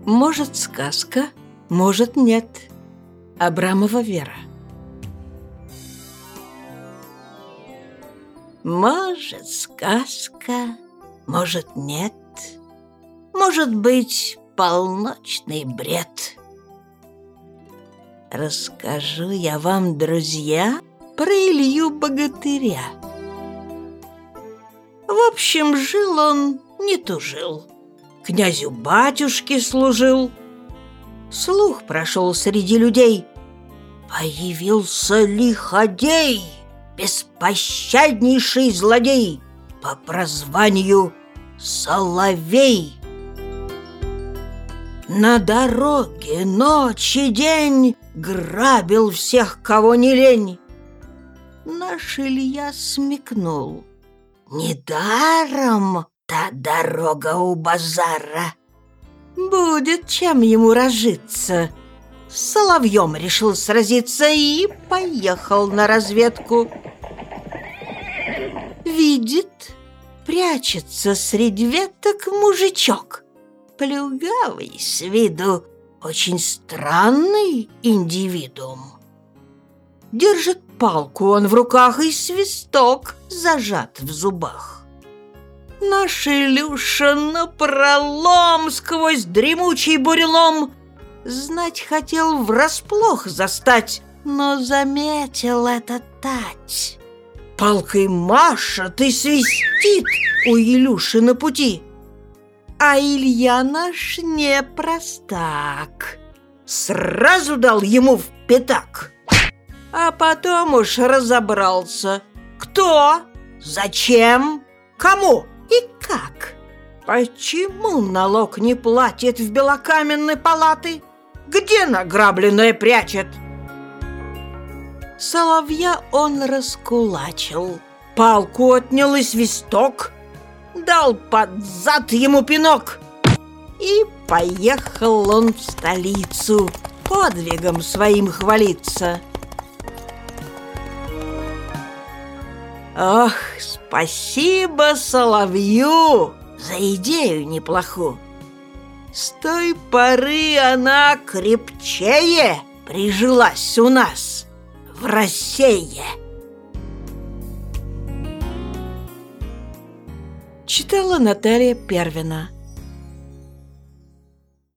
Может, сказка, может, нет. Абрамова Вера. Может, сказка, может, нет. Может быть, полночный бред. Расскажу я вам, друзья, про Илью Богатыря. В общем, жил он, не тужил, князю-батюшке служил. Слух прошел среди людей: появился лиходей, беспощаднейший злодей, по прозванию Соловей. На дороге ночь и день грабил всех, кого не лень. Наш Илья смекнул: недаром та дорога у базара. Будет чем ему разжиться. С соловьем решил сразиться и поехал на разведку. Видит, прячется среди веток мужичок, плюгавый с виду, очень странный индивидуум. Держит палку он в руках и свисток зажат в зубах. Наш Илюша напролом сквозь дремучий бурелом знать хотел врасплох застать, но заметил это тать. Палкой машет и свистит у Илюши на пути. А Илья наш не простак, сразу дал ему в пятак. А потом уж разобрался, кто, зачем, кому и как. Почему налог не платит в белокаменной палаты? Где награбленное прячет? Соловья он раскулачил, палку отнял и свисток, дал под зад ему пинок. И поехал он в столицу подвигом своим хвалиться. Ох, спасибо соловью за идею неплохую. С той поры она крепчее прижилась у нас в России. Читала Наталья Первина.